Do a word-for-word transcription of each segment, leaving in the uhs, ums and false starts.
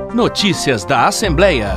Notícias da Assembleia.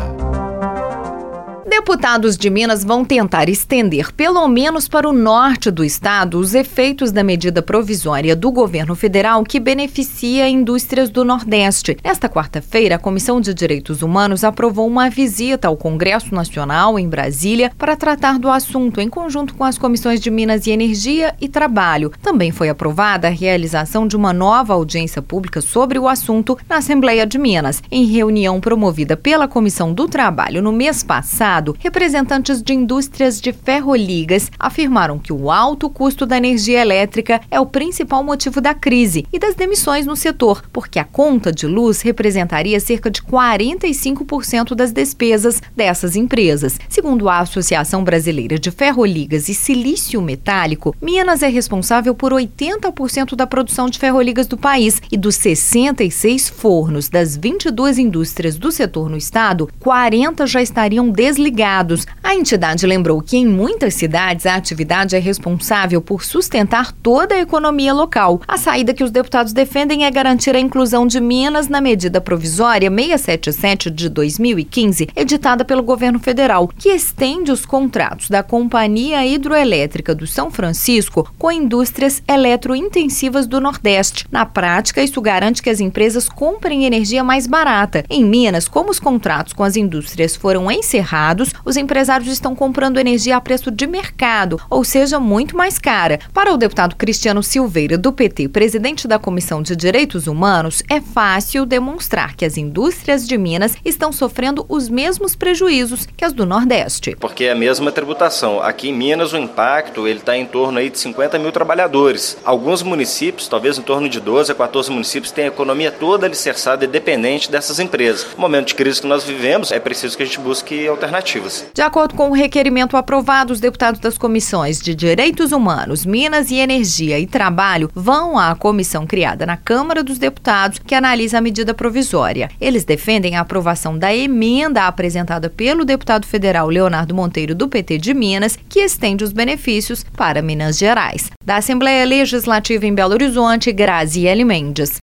Deputados de Minas vão tentar estender, pelo menos para o norte do estado, os efeitos da medida provisória do governo federal que beneficia indústrias do Nordeste. Nesta quarta-feira, a Comissão de Direitos Humanos aprovou uma visita ao Congresso Nacional, em Brasília, para tratar do assunto, em conjunto com as comissões de Minas e Energia e Trabalho. Também foi aprovada a realização de uma nova audiência pública sobre o assunto na Assembleia de Minas. Em reunião promovida pela Comissão do Trabalho no mês passado, representantes de indústrias de ferroligas afirmaram que o alto custo da energia elétrica é o principal motivo da crise e das demissões no setor, porque a conta de luz representaria cerca de quarenta e cinco por cento das despesas dessas empresas. Segundo a Associação Brasileira de Ferroligas e Silício Metálico, Minas é responsável por oitenta por cento da produção de ferroligas do país e dos sessenta e seis fornos das vinte e duas indústrias do setor no estado, quarenta já estariam desligados. A entidade lembrou que em muitas cidades a atividade é responsável por sustentar toda a economia local. A saída que os deputados defendem é garantir a inclusão de Minas na medida provisória seiscentos e setenta e sete de dois mil e quinze, editada pelo governo federal, que estende os contratos da Companhia Hidroelétrica do São Francisco com indústrias eletrointensivas do Nordeste. Na prática, isso garante que as empresas comprem energia mais barata. Em Minas, como os contratos com as indústrias foram encerrados, os empresários estão comprando energia a preço de mercado, ou seja, muito mais cara. Para o deputado Cristiano Silveira, do P T, presidente da Comissão de Direitos Humanos, é fácil demonstrar que as indústrias de Minas estão sofrendo os mesmos prejuízos que as do Nordeste. Porque é a mesma tributação. Aqui em Minas o impacto ele está em torno aí de cinquenta mil trabalhadores. Alguns municípios, talvez em torno de doze a quatorze municípios, têm a economia toda alicerçada e dependente dessas empresas. No momento de crise que nós vivemos, é preciso que a gente busque alternativas. De acordo com o requerimento aprovado, os deputados das comissões de Direitos Humanos, Minas e Energia e Trabalho vão à comissão criada na Câmara dos Deputados que analisa a medida provisória. Eles defendem a aprovação da emenda apresentada pelo deputado federal Leonardo Monteiro, do P T de Minas, que estende os benefícios para Minas Gerais. Da Assembleia Legislativa em Belo Horizonte, Graziele Mendes.